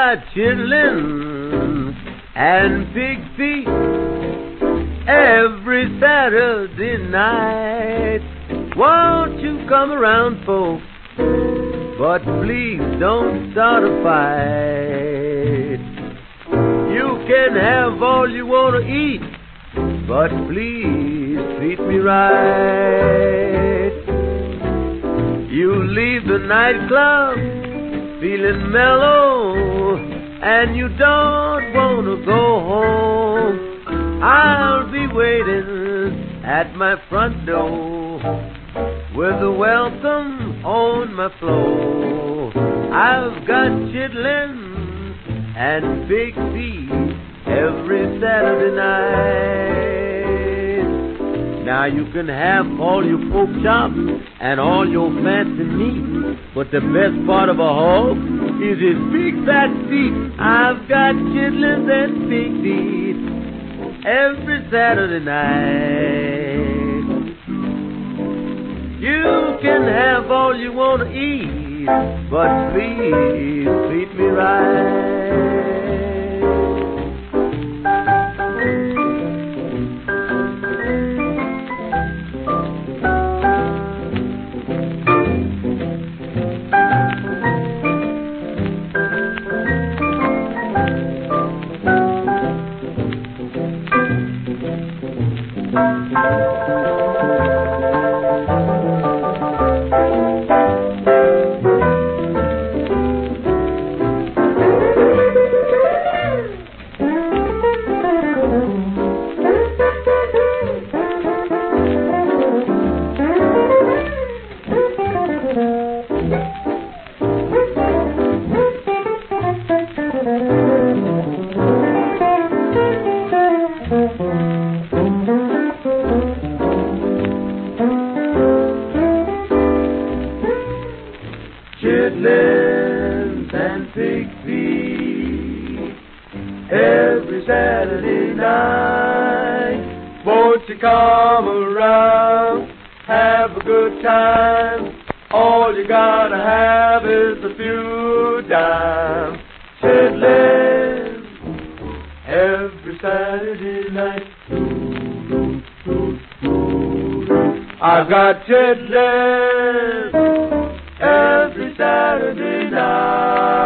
got chitlins and pig feet every Saturday night. Won't you come around, folks? But please don't start a fight. You can have all you want to eat, but please treat me right. You leave the nightclub feeling mellow, and you don't want to go home. I'll be waiting at my front door with a welcome on my floor. I've got chitlins and big feet every Saturday night. Now you can have all your pork chops and all your fancy meat, but the best part of a hog is his big fat feet. I've got chitlins and big feet every Saturday night. You can have all you want to eat, but please treat me right. Chitlins and pig feet every Saturday night. Won't you come around, have a good time? All you gotta have is a few dimes. Chitlins every Saturday night. I've got chitlins every Saturday night.